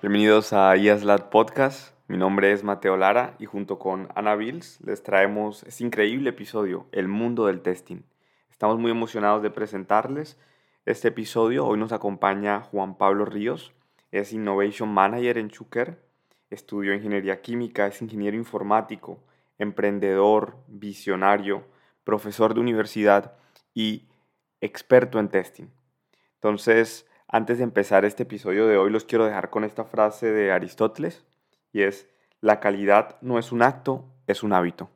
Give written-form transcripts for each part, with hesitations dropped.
Bienvenidos a IASLAT Podcast. Mi nombre es Mateo Lara y junto con Ana Bills les traemos este increíble episodio, El mundo del testing. Estamos muy emocionados de presentarles este episodio. Hoy nos acompaña Juan Pablo Ríos, es Innovation Manager en Chuker, estudió ingeniería química, es ingeniero informático, emprendedor, visionario, profesor de universidad y experto en testing. Entonces, antes de empezar este episodio de hoy, los quiero dejar con esta frase de Aristóteles, y es, la calidad no es un acto, es un hábito.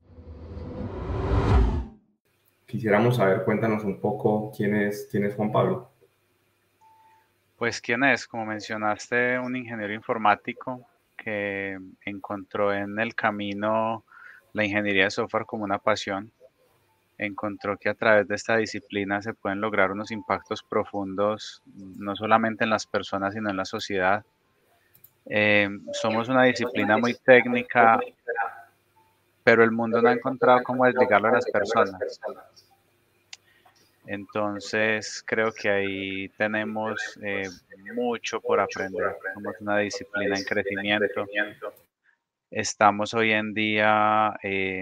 Quisiéramos saber, cuéntanos un poco quién es Juan Pablo. Pues, ¿quién es? Como mencionaste, un ingeniero informático que encontró en el camino la ingeniería de software como una pasión. Encontró que a través de esta disciplina se pueden lograr unos impactos profundos, no solamente en las personas, sino en la sociedad. Somos una disciplina muy técnica, pero el mundo no ha encontrado cómo desligarlo de las personas. Entonces, creo que ahí tenemos mucho por aprender. Somos una disciplina en crecimiento. Estamos hoy en día,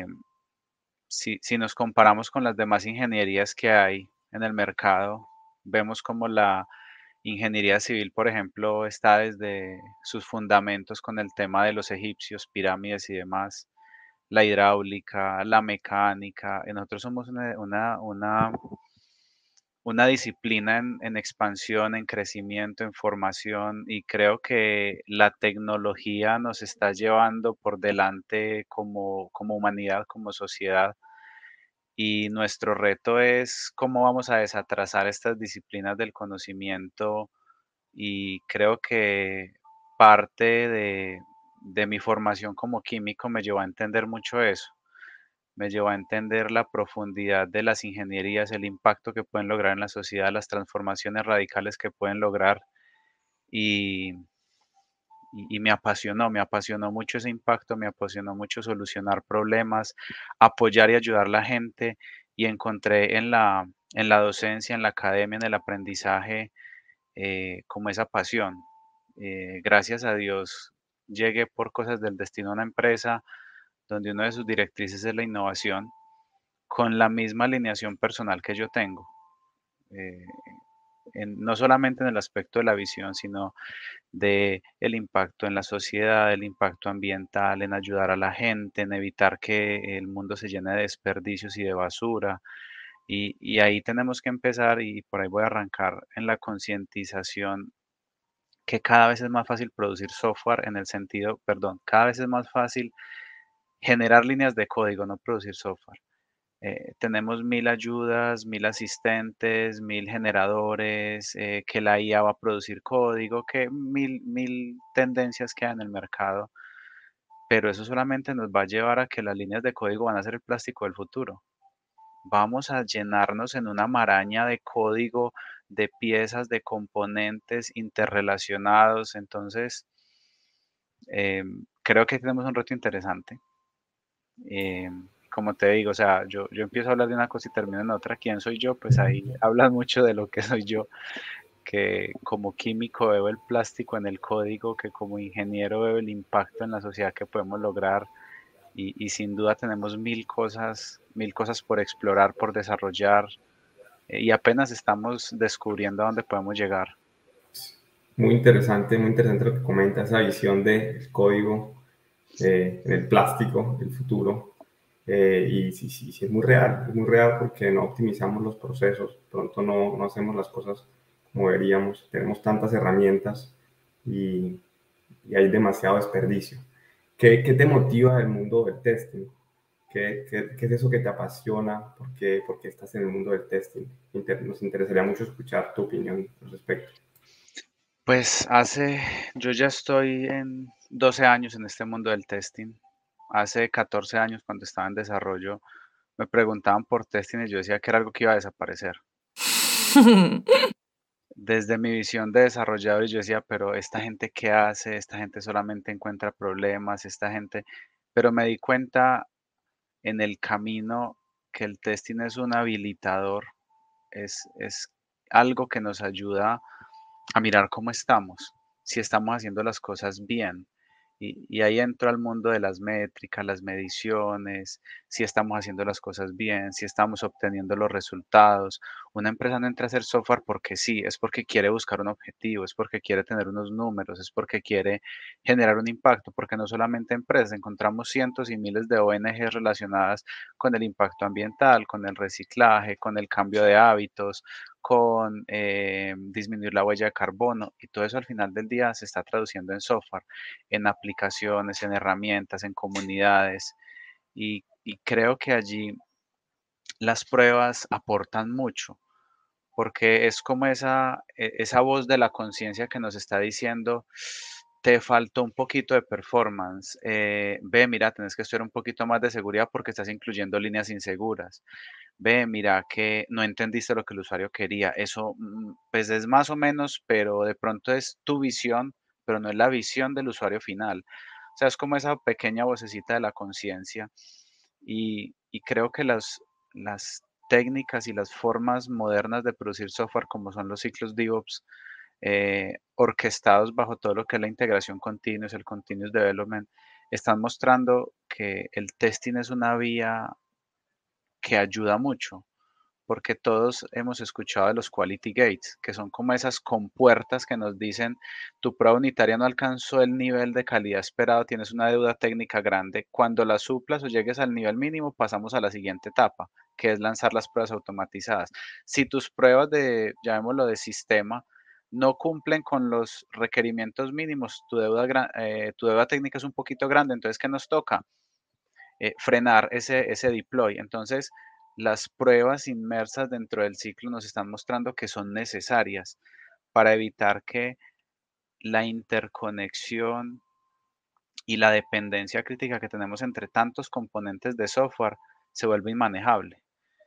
si nos comparamos con las demás ingenierías que hay en el mercado, vemos como la ingeniería civil, por ejemplo, está desde sus fundamentos con el tema de los egipcios, pirámides y demás, la hidráulica, la mecánica. Nosotros somos una disciplina en expansión, en crecimiento, en formación, y creo que la tecnología nos está llevando por delante como humanidad, como sociedad, y nuestro reto es cómo vamos a desatrasar estas disciplinas del conocimiento, y creo que parte de mi formación como químico me llevó a entender mucho eso. Me llevó a entender la profundidad de las ingenierías, el impacto que pueden lograr en la sociedad, las transformaciones radicales que pueden lograr y, y me apasionó mucho ese impacto, me apasionó mucho solucionar problemas, apoyar y ayudar a la gente y encontré en la docencia, en la academia, en el aprendizaje, como esa pasión. Gracias a Dios llegué por cosas del destino a una empresa donde una de sus directrices es la innovación con la misma alineación personal que yo tengo, eh, no solamente en el aspecto de la visión, sino de el impacto en la sociedad, el impacto ambiental, en ayudar a la gente, en evitar que el mundo se llene de desperdicios y de basura. Y ahí tenemos que empezar, y por ahí voy a arrancar en la concientización que cada vez es más fácil producir software en el sentido, perdón, cada vez es más fácil generar líneas de código, no producir software. Tenemos 1000 ayudas, 1000 asistentes, 1000 generadores, que la IA va a producir código, que mil tendencias que hay en el mercado, pero eso solamente nos va a llevar a que las líneas de código van a ser el plástico del futuro. Vamos a llenarnos en una maraña de código, de piezas, de componentes interrelacionados. Entonces, creo que tenemos un reto interesante. Como te digo, o sea, yo empiezo a hablar de una cosa y termino en otra. ¿Quién soy yo? Pues ahí hablas mucho de lo que soy yo, que como químico veo el plástico en el código, que como ingeniero veo el impacto en la sociedad que podemos lograr y sin duda tenemos mil cosas por explorar, por desarrollar, y apenas estamos descubriendo a dónde podemos llegar. Muy interesante lo que comenta, esa visión del código en el plástico, el futuro. Y sí, sí, sí, es muy real porque no optimizamos los procesos, pronto no hacemos las cosas como deberíamos, tenemos tantas herramientas y, y hay demasiado desperdicio. ¿Qué te motiva del mundo del testing? ¿Qué es eso que te apasiona? ¿Por qué estás en el mundo del testing? Nos interesaría mucho escuchar tu opinión al respecto. Pues yo ya estoy en 12 años en este mundo del testing. Hace 14 años, cuando estaba en desarrollo, me preguntaban por testing y yo decía que era algo que iba a desaparecer. Desde mi visión de desarrollador, yo decía, pero esta gente qué hace, esta gente solamente encuentra problemas, esta gente, pero me di cuenta en el camino que el testing es un habilitador, es algo que nos ayuda a mirar cómo estamos. si estamos haciendo las cosas bien. Y ahí entro al mundo de las métricas, las mediciones, si estamos haciendo las cosas bien, si estamos obteniendo los resultados. Una empresa no entra a hacer software porque sí, es porque quiere buscar un objetivo, es porque quiere tener unos números, es porque quiere generar un impacto, porque no solamente empresas, encontramos cientos y miles de ONG relacionadas con el impacto ambiental, con el reciclaje, con el cambio de hábitos, con disminuir la huella de carbono, y todo eso al final del día se está traduciendo en software, en aplicaciones, en herramientas, en comunidades, y creo que allí las pruebas aportan mucho, porque es como esa voz de la conciencia que nos está diciendo, te faltó un poquito de performance, ve, mira, tienes que estudiar un poquito más de seguridad porque estás incluyendo líneas inseguras. Ve, mira que no entendiste lo que el usuario quería. Eso, pues es más o menos, pero de pronto es tu visión, pero no es la visión del usuario final. O sea, es como esa pequeña vocecita de la conciencia. Y creo que las técnicas y las formas modernas de producir software, como son los ciclos DevOps, orquestados bajo todo lo que es la integración continua, el continuous development, están mostrando que el testing es una vía que ayuda mucho, porque todos hemos escuchado de los quality gates, que son como esas compuertas que nos dicen, tu prueba unitaria no alcanzó el nivel de calidad esperado, tienes una deuda técnica grande. Cuando la suplas o llegues al nivel mínimo, pasamos a la siguiente etapa, que es lanzar las pruebas automatizadas. Si tus pruebas de, llamémoslo, de sistema, no cumplen con los requerimientos mínimos, tu deuda técnica es un poquito grande, entonces, ¿qué nos toca? Frenar ese deploy. Entonces, las pruebas inmersas dentro del ciclo nos están mostrando que son necesarias para evitar que la interconexión y la dependencia crítica que tenemos entre tantos componentes de software se vuelva inmanejable.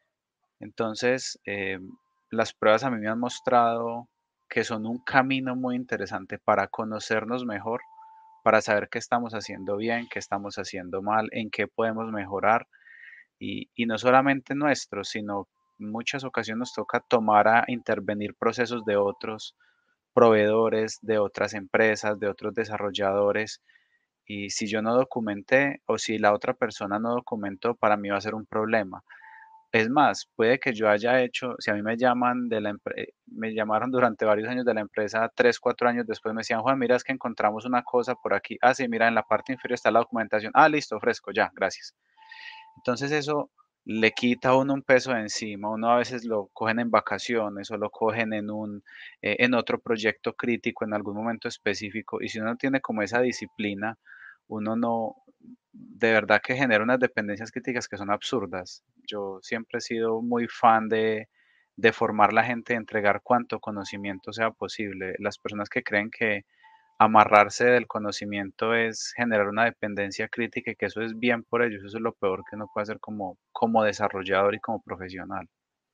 Entonces, las pruebas a mí me han mostrado que son un camino muy interesante para conocernos mejor, para saber qué estamos haciendo bien, qué estamos haciendo mal, en qué podemos mejorar. Y no solamente nuestros, sino en muchas ocasiones nos toca tomar a intervenir procesos de otros proveedores, de otras empresas, de otros desarrolladores. Y si yo no documenté o si la otra persona no documentó, para mí va a ser un problema. Es más, puede que yo haya hecho, si a mí me llaman me llamaron durante varios años de la empresa, 3, 4 años después me decían, Juan, mira, es que encontramos una cosa por aquí. Ah, sí, mira, en la parte inferior está la documentación. Ah, listo, fresco, ya, gracias. Entonces eso le quita a uno un peso de encima. Uno a veces lo cogen en vacaciones o lo cogen en otro proyecto crítico en algún momento específico. Y si uno no tiene como esa disciplina, uno no, de verdad que genera unas dependencias críticas que son absurdas. Yo siempre he sido muy fan de formar la gente, de entregar cuanto conocimiento sea posible. Las personas que creen que amarrarse del conocimiento es generar una dependencia crítica y que eso es bien por ellos, eso es lo peor que uno puede hacer como desarrollador y como profesional.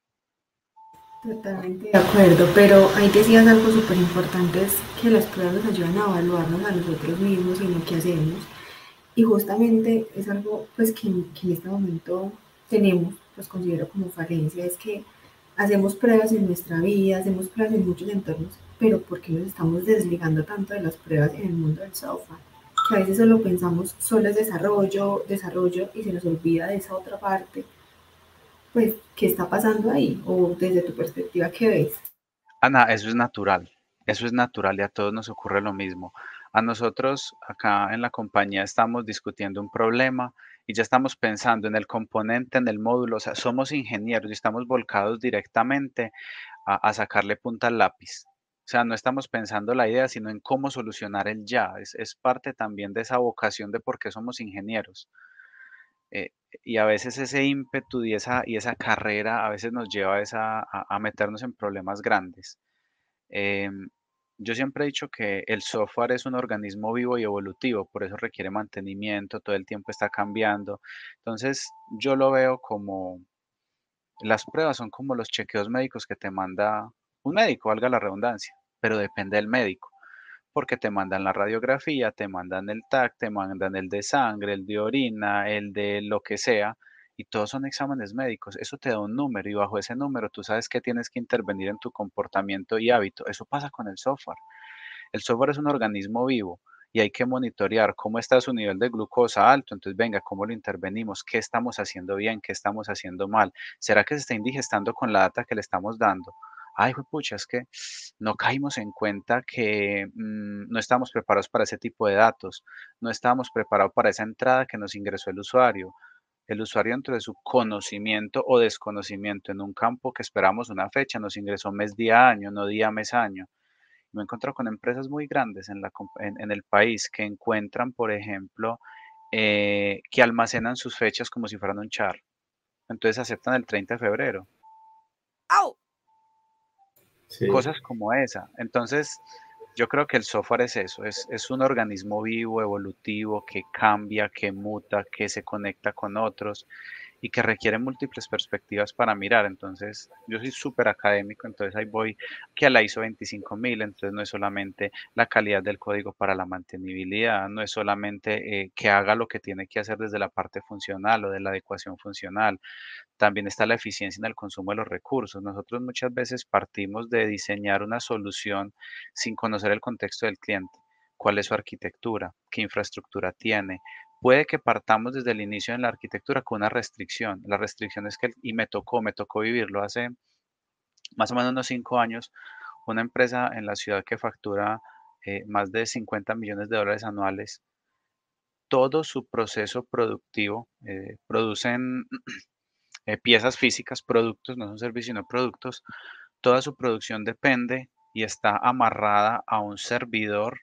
Totalmente de acuerdo, pero ahí decías algo súper importante, es que las pruebas nos ayudan a evaluarnos a nosotros mismos y en lo que hacemos. Y justamente es algo pues que en este momento tenemos, pues considero como falencia, es que hacemos pruebas en nuestra vida, hacemos pruebas en muchos entornos, pero ¿por qué nos estamos desligando tanto de las pruebas en el mundo del software? Que a veces solo pensamos, solo es desarrollo, desarrollo, y se nos olvida de esa otra parte. Pues, ¿qué está pasando ahí? O desde tu perspectiva, ¿qué ves? Ana, eso es natural y a todos nos ocurre lo mismo. A nosotros acá en la compañía estamos discutiendo un problema y ya estamos pensando en el componente, en el módulo, o sea, somos ingenieros y estamos volcados directamente a sacarle punta al lápiz. O sea, no estamos pensando la idea, sino en cómo solucionar el ya. Es parte también de esa vocación de por qué somos ingenieros. Eh, y a veces ese ímpetu y esa carrera a veces nos lleva a meternos en problemas grandes. Em, yo siempre he dicho que el software es un organismo vivo y evolutivo, por eso requiere mantenimiento, todo el tiempo está cambiando. Entonces, yo lo veo como las pruebas son como los chequeos médicos que te manda un médico, valga la redundancia, pero depende del médico, porque te mandan la radiografía, te mandan el TAC, te mandan el de sangre, el de orina, el de lo que sea, y todos son exámenes médicos. Eso te da un número y bajo ese número tú sabes que tienes que intervenir en tu comportamiento y hábito. Eso pasa con el software. El software es un organismo vivo y hay que monitorear cómo está su nivel de glucosa alto. Entonces, venga, ¿cómo lo intervenimos? ¿Qué estamos haciendo bien? ¿Qué estamos haciendo mal? ¿Será que se está indigestando con la data que le estamos dando? Ay, pucha, es que no caímos en cuenta que no estábamos preparados para ese tipo de datos, no estábamos preparados para esa entrada que nos ingresó el usuario. El usuario, dentro de su conocimiento o desconocimiento en un campo que esperamos una fecha, nos ingresó mes, día, año, no día, mes, año. Me encuentro con empresas muy grandes en el país que encuentran, por ejemplo, que almacenan sus fechas como si fueran un char. Entonces aceptan el 30 de febrero. Sí. Cosas como esa. Entonces, yo creo que el software es eso, es un organismo vivo, evolutivo, que cambia, que muta, que se conecta con otros y que requiere múltiples perspectivas para mirar. Entonces, yo soy súper académico, entonces ahí voy que a la ISO 25000, entonces no es solamente la calidad del código para la mantenibilidad, no es solamente que haga lo que tiene que hacer desde la parte funcional o de la adecuación funcional, también está la eficiencia en el consumo de los recursos. Nosotros muchas veces partimos de diseñar una solución sin conocer el contexto del cliente, cuál es su arquitectura, qué infraestructura tiene. Puede que partamos desde el inicio en la arquitectura con una restricción. La restricción es que, y me tocó vivirlo hace más o menos unos 5 años, una empresa en la ciudad que factura más de 50 millones de dólares anuales, todo su proceso productivo, producen piezas físicas, productos, no son servicios, sino productos, toda su producción depende y está amarrada a un servidor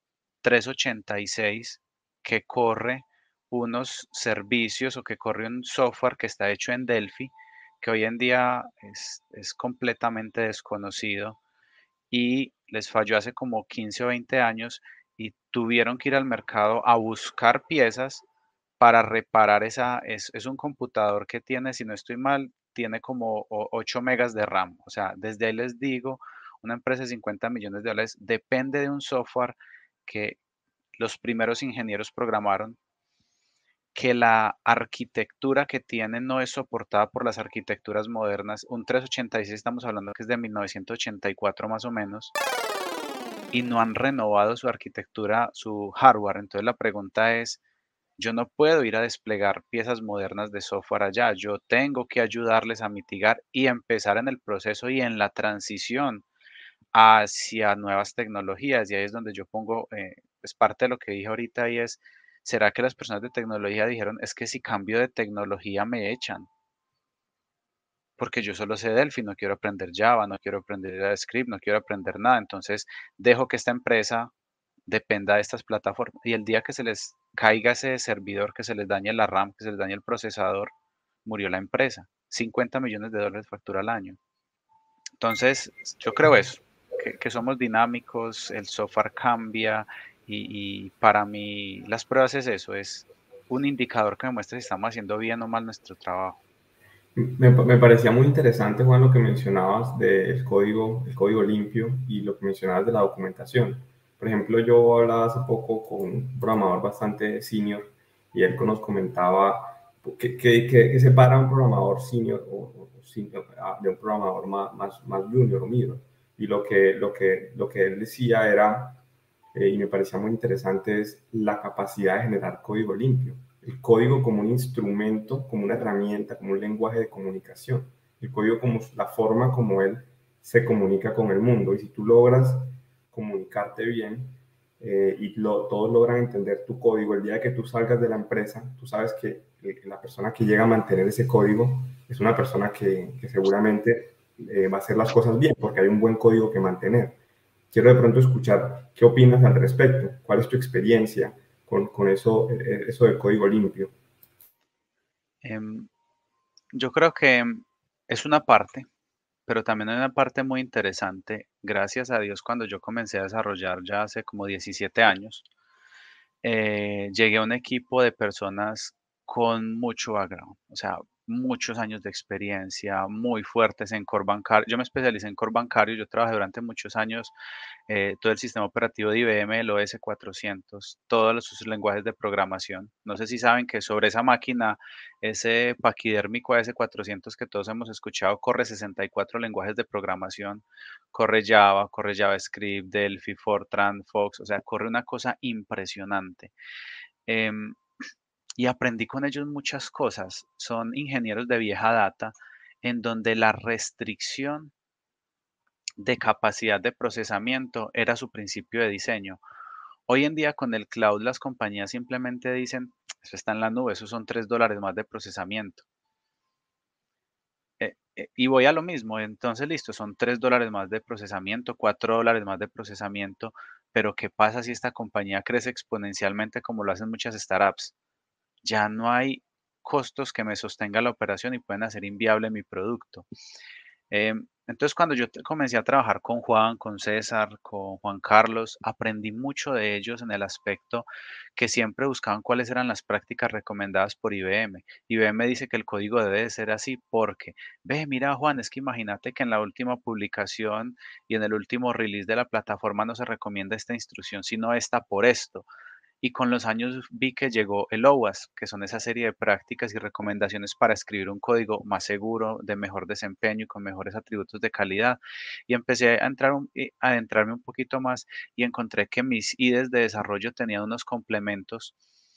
386 que corre unos servicios o que corre un software que está hecho en Delphi, que hoy en día es completamente desconocido y les falló hace como 15 o 20 años y tuvieron que ir al mercado a buscar piezas para reparar es un computador que tiene, si no estoy mal, tiene como 8 megas de RAM. O sea, desde ahí les digo, una empresa de 50 millones de dólares depende de un software que los primeros ingenieros programaron, que la arquitectura que tienen no es soportada por las arquitecturas modernas. Un 386 estamos hablando que es de 1984 más o menos, y no han renovado su arquitectura, su hardware. Entonces la pregunta es, yo no puedo ir a desplegar piezas modernas de software allá, yo tengo que ayudarles a mitigar y empezar en el proceso y en la transición hacia nuevas tecnologías. Y ahí es donde yo pongo, es parte de lo que dije ahorita y es, ¿será que las personas de tecnología dijeron, es que si cambio de tecnología me echan? Porque yo solo sé Delphi, no quiero aprender Java, no quiero aprender JavaScript, no quiero aprender nada. Entonces, dejo que esta empresa dependa de estas plataformas. Y el día que se les caiga ese servidor, que se les dañe la RAM, que se les dañe el procesador, murió la empresa. 50 millones de dólares factura al año. Entonces, yo creo eso, que somos dinámicos, el software cambia y para mí las pruebas es eso, es un indicador que me muestra si estamos haciendo bien o mal nuestro trabajo. Me parecía muy interesante, Juan, lo que mencionabas del el código limpio y lo que mencionabas de la documentación. Por ejemplo, yo hablaba hace poco con un programador bastante senior y él nos comentaba que separa un programador senior de un programador más junior o middle. Y lo que él decía era, y me parecía muy interesante, es la capacidad de generar código limpio. El código como un instrumento, como una herramienta, como un lenguaje de comunicación. El código como la forma como él se comunica con el mundo. Y si tú logras comunicarte bien todos logran entender tu código, el día que tú salgas de la empresa, tú sabes que la persona que llega a mantener ese código es una persona que seguramente va a hacer las cosas bien, porque hay un buen código que mantener. Quiero de pronto escuchar qué opinas al respecto, cuál es tu experiencia con eso, eso del código limpio. Em, yo creo que es una parte, pero también hay una parte muy interesante. Gracias a Dios, cuando yo comencé a desarrollar ya hace como 17 años, llegué a un equipo de personas con mucho background, o sea, muchos años de experiencia, muy fuertes en core bancario. Yo me especialicé en core bancario, yo trabajé durante muchos años todo el sistema operativo de IBM, el OS 400, todos sus lenguajes de programación. No sé si saben que sobre esa máquina, ese paquidérmico AS400 que todos hemos escuchado, corre 64 lenguajes de programación, corre Java, corre JavaScript, Delphi, Fortran, Fox, o sea, corre una cosa impresionante. Em, y aprendí con ellos muchas cosas. Son ingenieros de vieja data en donde la restricción de capacidad de procesamiento era su principio de diseño. Hoy en día con el cloud las compañías simplemente dicen, eso está en la nube, esos son $3 más de procesamiento. Y voy a lo mismo, entonces listo, son $3 más de procesamiento, $4 más de procesamiento, pero ¿qué pasa si esta compañía crece exponencialmente como lo hacen muchas startups? Ya no hay costos que me sostenga la operación y pueden hacer inviable mi producto. Entonces, cuando yo comencé a trabajar con Juan, con César, con Juan Carlos, aprendí mucho de ellos en el aspecto que siempre buscaban cuáles eran las prácticas recomendadas por IBM. IBM dice que el código debe de ser así porque, ve, mira Juan, es que imagínate que en la última publicación y en el último release de la plataforma no se recomienda esta instrucción, sino esta por esto. Y con los años vi que llegó el OWASP, que son esa serie de prácticas y recomendaciones para escribir un código más seguro, de mejor desempeño y con mejores atributos de calidad. Y empecé a a adentrarme un poquito más y encontré que mis IDEs de desarrollo tenían unos complementos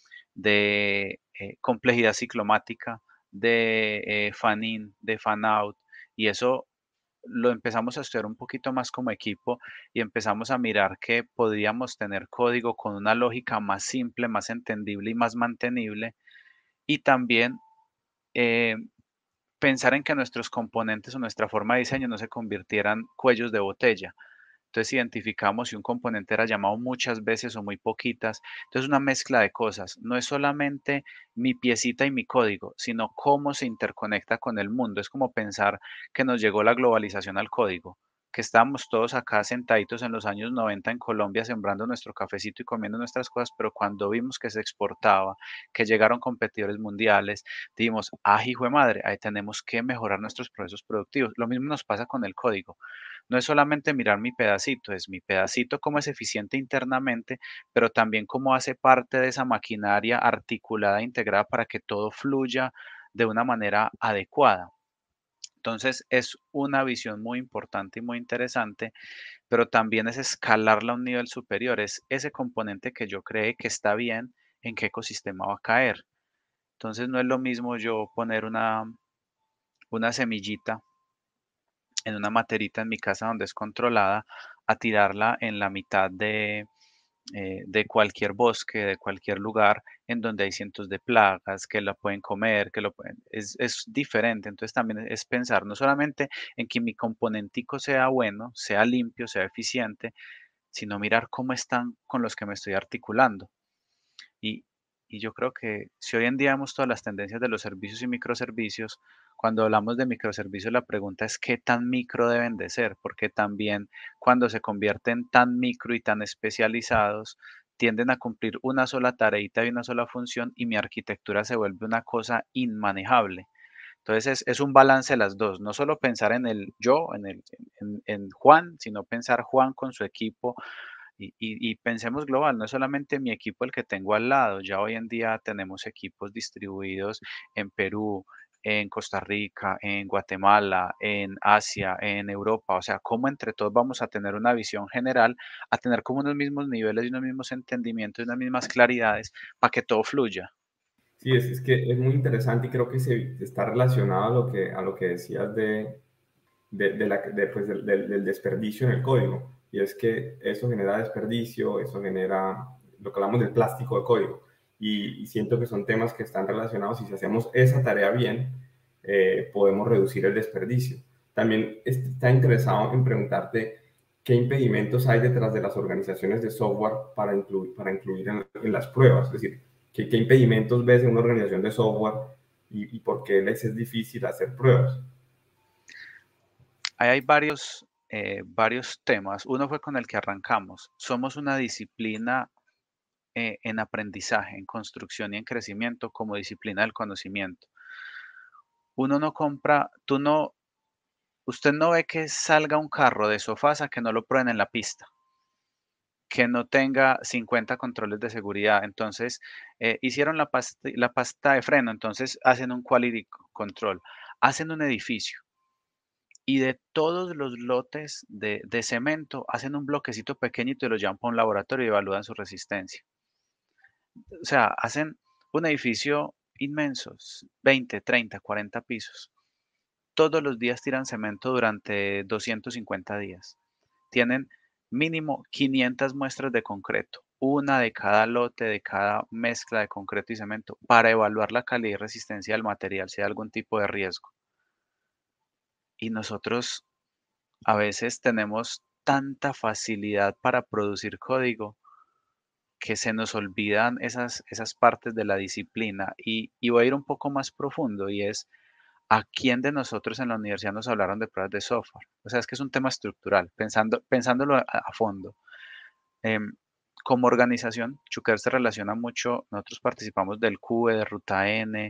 de complejidad ciclomática, de fan-in, de fan-out, y eso lo empezamos a estudiar un poquito más como equipo y empezamos a mirar que podíamos tener código con una lógica más simple, más entendible y más mantenible. Y también eh, pensar en que nuestros componentes o nuestra forma de diseño no se convirtieran cuellos de botella. Entonces identificamos si un componente era llamado muchas veces o muy poquitas. Entonces una mezcla de cosas. No es solamente mi piecita y mi código, sino cómo se interconecta con el mundo. Es como pensar que nos llegó la globalización al código, que estábamos todos acá sentaditos en los años 90 en Colombia sembrando nuestro cafecito y comiendo nuestras cosas, pero cuando vimos que se exportaba, que llegaron competidores mundiales, dijimos, ah, hijo de madre, ahí tenemos que mejorar nuestros procesos productivos. Lo mismo nos pasa con el código. No es solamente mirar mi pedacito, es mi pedacito cómo es eficiente internamente, pero también cómo hace parte de esa maquinaria articulada e integrada para que todo fluya de una manera adecuada. Entonces es una visión muy importante y muy interesante, pero también es escalarla a un nivel superior. Es ese componente que yo cree que está bien, en qué ecosistema va a caer. Entonces no es lo mismo yo poner una semillita en una materita en mi casa donde es controlada, a tirarla en la mitad de cualquier bosque, de cualquier lugar en donde hay cientos de plagas que la pueden comer, es diferente. Entonces también es pensar no solamente en que mi componentico sea bueno, sea limpio, sea eficiente, sino mirar cómo están con los que me estoy articulando. Y, y yo creo que si hoy en día vemos todas las tendencias de los servicios y microservicios, cuando hablamos de microservicios, la pregunta es qué tan micro deben de ser, porque también cuando se convierten tan micro y tan especializados, tienden a cumplir una sola tareita y una sola función y mi arquitectura se vuelve una cosa inmanejable. Entonces es un balance de las dos, no solo pensar en el yo, en Juan, sino pensar Juan con su equipo y pensemos global, no es solamente mi equipo el que tengo al lado, ya hoy en día tenemos equipos distribuidos en Perú, en Costa Rica, en Guatemala, en Asia, en Europa, o sea, cómo entre todos vamos a tener una visión general, a tener como unos mismos niveles y unos mismos entendimientos y unas mismas claridades para que todo fluya. Sí, es que es muy interesante y creo que se está relacionado a lo que decías pues, del desperdicio en el código. Y es que eso genera desperdicio, eso genera lo que hablamos del plástico de código. Y siento que son temas que están relacionados y si hacemos esa tarea bien, podemos reducir el desperdicio. También está interesado en preguntarte qué impedimentos hay detrás de las organizaciones de software para incluir en las pruebas. Es decir, qué impedimentos ves en una organización de software y por qué les es difícil hacer pruebas. Ahí hay varios temas. Uno fue con el que arrancamos. Somos una disciplina en aprendizaje, en construcción y en crecimiento como disciplina del conocimiento. Uno no compra, usted no ve que salga un carro de Sofasa que no lo prueben en la pista, que no tenga 50 controles de seguridad. Entonces, hicieron la pasta de freno, entonces hacen un quality control, hacen un edificio y de todos los lotes de cemento hacen un bloquecito pequeñito y lo llevan para un laboratorio y evalúan su resistencia. O sea, hacen un edificio inmenso, 20, 30, 40 pisos. Todos los días tiran cemento durante 250 días. Tienen mínimo 500 muestras de concreto, una de cada lote, de cada mezcla de concreto y cemento, para evaluar la calidad y resistencia del material, si hay algún tipo de riesgo. Y nosotros a veces tenemos tanta facilidad para producir código que se nos olvidan esas partes de la disciplina. Y voy a ir un poco más profundo y es, ¿a quién de nosotros en la universidad nos hablaron de pruebas de software? O sea, es que es un tema estructural, pensándolo a fondo. Em, Como organización, Chucker se relaciona mucho, nosotros participamos del CUBE, de Ruta N,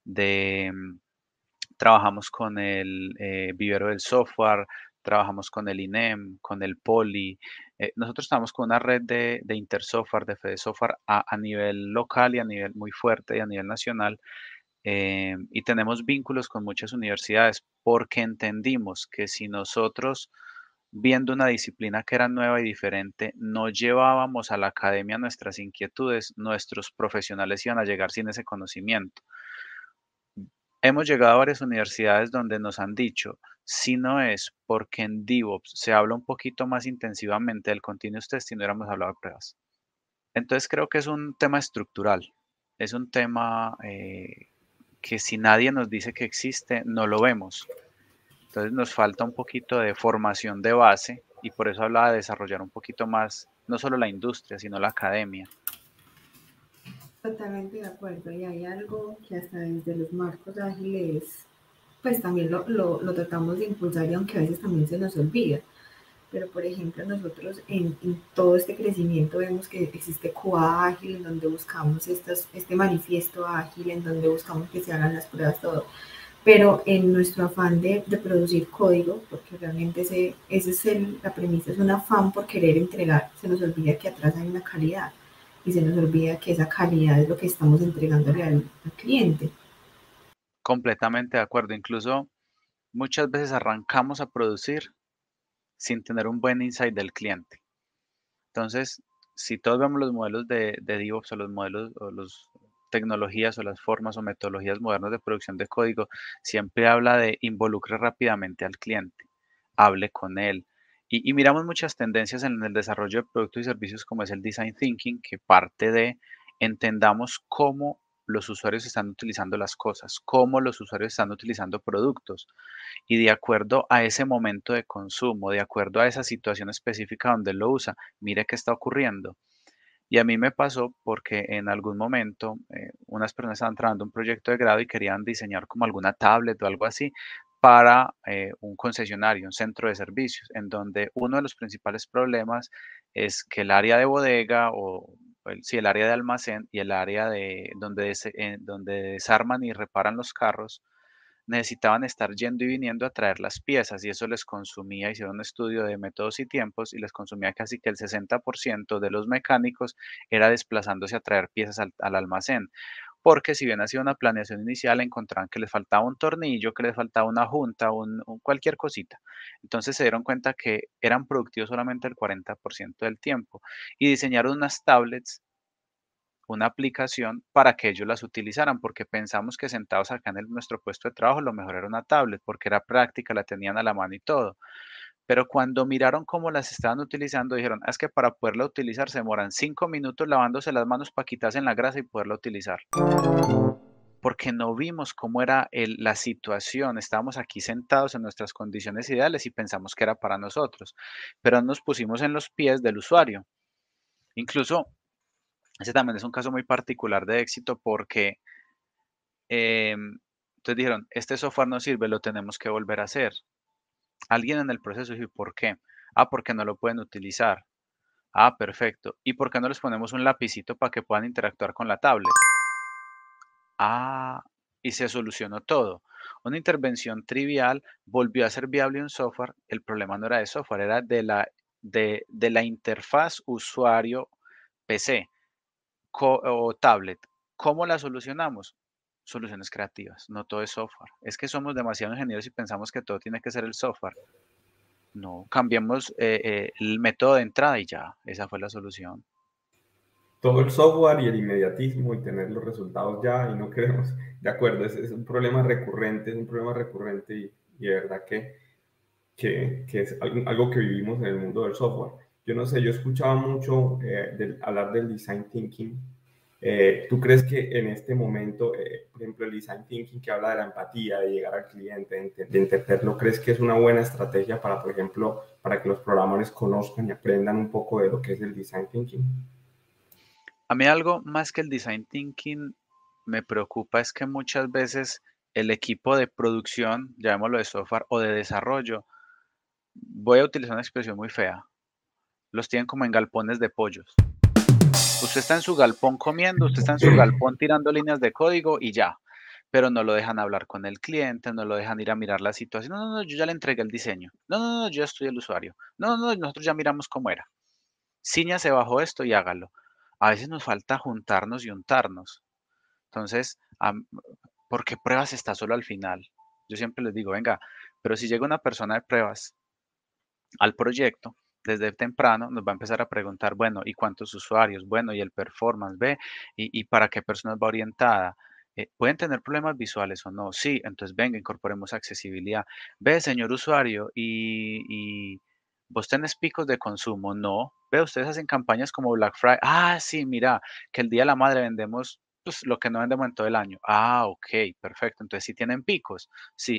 trabajamos con el vivero del software, trabajamos con el INEM, con el Poli. Nosotros estamos con una red de Intersoftware, de Fede Software a nivel local y a nivel muy fuerte y a nivel nacional. Y tenemos vínculos con muchas universidades porque entendimos que si nosotros, viendo una disciplina que era nueva y diferente, no llevábamos a la academia nuestras inquietudes, nuestros profesionales iban a llegar sin ese conocimiento. Hemos llegado a varias universidades donde nos han dicho, si no es porque en DevOps se habla un poquito más intensivamente del continuous testing, no hubiéramos hablado de pruebas. Entonces creo que es un tema estructural, es un tema que si nadie nos dice que existe, no lo vemos. Entonces nos falta un poquito de formación de base y por eso hablaba de desarrollar un poquito más, no solo la industria, sino la academia. Totalmente de acuerdo. Y hay algo que hasta desde los marcos ágiles, pues también lo tratamos de impulsar y aunque a veces también se nos olvida. Pero por ejemplo nosotros en todo este crecimiento vemos que existe QA ágil, en donde buscamos este manifiesto ágil, en donde buscamos que se hagan las pruebas, todo. Pero en nuestro afán de producir código, porque realmente ese es la premisa, es un afán por querer entregar, se nos olvida que atrás hay una calidad y se nos olvida que esa calidad es lo que estamos entregándole al cliente. Completamente de acuerdo. Incluso muchas veces arrancamos a producir sin tener un buen insight del cliente. Entonces, si todos vemos los modelos de DevOps o los modelos o las tecnologías o las formas o metodologías modernas de producción de código, siempre habla de involucre rápidamente al cliente, hable con él. Y miramos muchas tendencias en el desarrollo de productos y servicios como es el design thinking, que parte de entendamos cómo los usuarios están utilizando las cosas, cómo los usuarios están utilizando productos y de acuerdo a ese momento de consumo, de acuerdo a esa situación específica donde él lo usa, mire qué está ocurriendo. Y a mí me pasó porque en algún momento unas personas estaban trabajando un proyecto de grado y querían diseñar como alguna tablet o algo así para un concesionario, un centro de servicios, en donde uno de los principales problemas es que el área de bodega o sí, el área de almacén y el área de donde desarman y reparan los carros necesitaban estar yendo y viniendo a traer las piezas y eso les consumía, hicieron un estudio de métodos y tiempos y les consumía casi que el 60% de los mecánicos era desplazándose a traer piezas al almacén. Porque si bien hacía una planeación inicial, encontraban que les faltaba un tornillo, que les faltaba una junta, cualquier cosita. Entonces se dieron cuenta que eran productivos solamente el 40% del tiempo y diseñaron unas tablets, una aplicación para que ellos las utilizaran, porque pensamos que sentados acá en nuestro puesto de trabajo, lo mejor era una tablet, porque era práctica, la tenían a la mano y todo. Pero cuando miraron cómo las estaban utilizando, dijeron, "Ah, es que para poderla utilizar se demoran 5 minutos lavándose las manos para quitarse en la grasa y poderla utilizar. Porque no vimos cómo era la situación, estábamos aquí sentados en nuestras condiciones ideales y pensamos que era para nosotros, pero nos pusimos en los pies del usuario. Incluso ese también es un caso muy particular de éxito porque entonces dijeron, este software no sirve, lo tenemos que volver a hacer. Alguien en el proceso dijo, ¿y por qué? Ah, porque no lo pueden utilizar. Ah, perfecto. ¿Y por qué no les ponemos un lapicito para que puedan interactuar con la tablet? Ah, y se solucionó todo. Una intervención trivial volvió a ser viable un software. El problema no era de software, era de la interfaz usuario PC o tablet. ¿Cómo la solucionamos? Soluciones creativas, no todo es software. Es que somos demasiado ingenieros y pensamos que todo tiene que ser el software. No, cambiemos el método de entrada y ya, esa fue la solución. Todo el software y el inmediatismo y tener los resultados ya y no queremos, de acuerdo, es un problema recurrente, es un problema recurrente y de verdad que es algo que vivimos en el mundo del software. Yo no sé, yo escuchaba mucho hablar del design thinking. ¿Tú crees que en este momento, por ejemplo, el design thinking que habla de la empatía, de llegar al cliente, de entenderlo, crees que es una buena estrategia para, por ejemplo, para que los programadores conozcan y aprendan un poco de lo que es el design thinking? A mí algo más que el design thinking me preocupa es que muchas veces el equipo de producción, llamémoslo de software o de desarrollo, voy a utilizar una expresión muy fea, los tienen como en galpones de pollos. Usted está en su galpón comiendo, usted está en su galpón tirando líneas de código y ya, pero no lo dejan hablar con el cliente, no lo dejan ir a mirar la situación. No, no, no, yo ya le entregué el diseño. No, no, no, yo ya estoy el usuario. No, no, no, nosotros ya miramos cómo era. Ciñase bajo esto y hágalo. A veces nos falta juntarnos y untarnos. Entonces, ¿por qué pruebas está solo al final? Yo siempre les digo, venga, pero si llega una persona de pruebas al proyecto, desde temprano nos va a empezar a preguntar, bueno, ¿y cuántos usuarios? Bueno, ¿y el performance? ¿Ve? ¿Y para qué personas va orientada? ¿Pueden tener problemas visuales o no? Sí, entonces venga, incorporemos accesibilidad. Ve, señor usuario, y vos tenés picos de consumo, no. Ve, ustedes hacen campañas como Black Friday. Ah, sí, mira, que el Día de la Madre vendemos pues, lo que no vendemos en todo el año. Ah, ok, perfecto. Entonces, si tienen picos. Sí,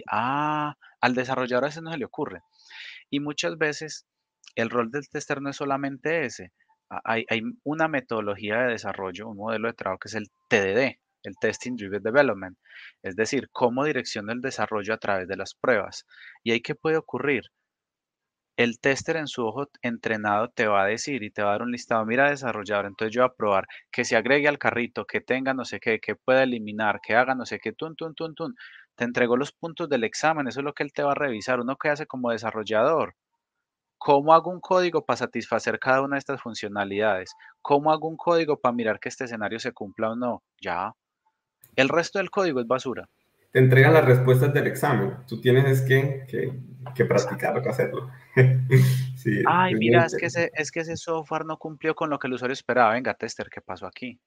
al desarrollador a veces no se le ocurre. Y muchas veces el rol del tester no es solamente ese. Hay una metodología de desarrollo, un modelo de trabajo que es el TDD, el Testing Driven Development, es decir, cómo direcciona el desarrollo a través de las pruebas. ¿Y ahí qué puede ocurrir? El tester en su ojo entrenado te va a decir y te va a dar un listado, mira desarrollador, entonces yo voy a probar que se agregue al carrito, que tenga no sé qué, que pueda eliminar, que haga no sé qué, tun, tun, tun, tun. Te entregó los puntos del examen, eso es lo que él te va a revisar. Uno que hace como desarrollador. ¿Cómo hago un código para satisfacer cada una de estas funcionalidades? ¿Cómo hago un código para mirar que este escenario se cumpla o no? Ya. El resto del código es basura. Te entregan las respuestas del examen. Tú tienes es que Exacto. practicarlo, que hacerlo. Sí, Ay, es muy mira, interesante. es que ese software no cumplió con lo que el usuario esperaba. Venga, tester, ¿qué pasó aquí?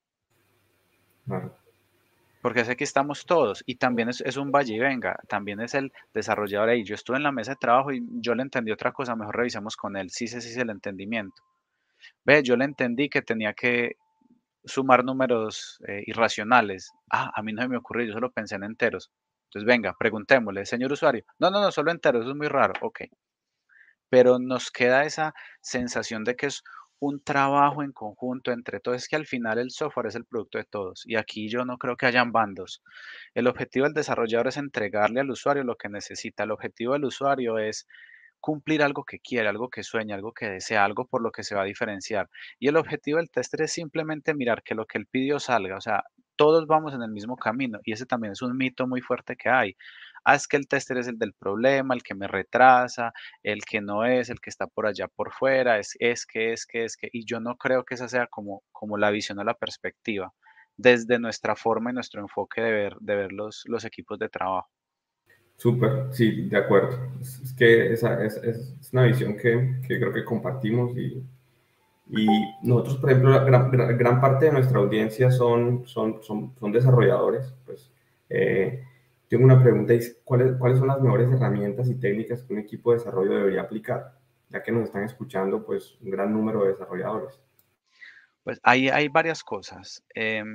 Claro. Porque es que aquí estamos todos y también es un valle y venga, también es el desarrollador ahí. Yo estuve en la mesa de trabajo y yo le entendí otra cosa, mejor revisemos con él. Sí, sí, sí, el entendimiento. Ve, yo le entendí que tenía que sumar números irracionales. A mí no se me ocurrió, yo solo pensé en enteros. Entonces, venga, preguntémosle, señor usuario. No, no, no, solo enteros, eso es muy raro. Ok. Pero nos queda esa sensación de que es un trabajo en conjunto entre todos. Es que al final el software es el producto de todos. Y aquí yo no creo que hayan bandos. El objetivo del desarrollador es entregarle al usuario lo que necesita. El objetivo del usuario es cumplir algo que quiere, algo que sueña, algo que desea, algo por lo que se va a diferenciar. Y el objetivo del tester es simplemente mirar que lo que él pidió salga. O sea, todos vamos en el mismo camino. Y ese también es un mito muy fuerte que hay. Es que el tester es el del problema, el que me retrasa, el que no es, el que está por allá por fuera, es que. Y yo no creo que esa sea como la visión o la perspectiva, desde nuestra forma y nuestro enfoque de ver los equipos de trabajo. Súper, sí, de acuerdo. Es que esa es una visión que creo que compartimos y nosotros, por ejemplo, gran parte de nuestra audiencia son desarrolladores. Pues, tengo una pregunta, y es, ¿cuáles son las mejores herramientas y técnicas que un equipo de desarrollo debería aplicar? Ya que nos están escuchando, pues, un gran número de desarrolladores. Pues hay varias cosas.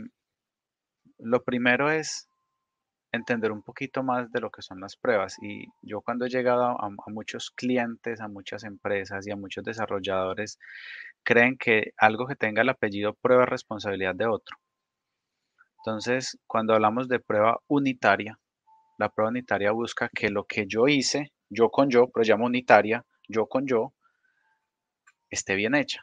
Lo primero es entender un poquito más de lo que son las pruebas. Y yo cuando he llegado a muchos clientes, a muchas empresas y a muchos desarrolladores, creen que algo que tenga el apellido prueba es responsabilidad de otro. Entonces, cuando hablamos de prueba unitaria, la prueba unitaria busca que lo que yo hice, yo con yo, pero llamo unitaria, yo con yo, esté bien hecha.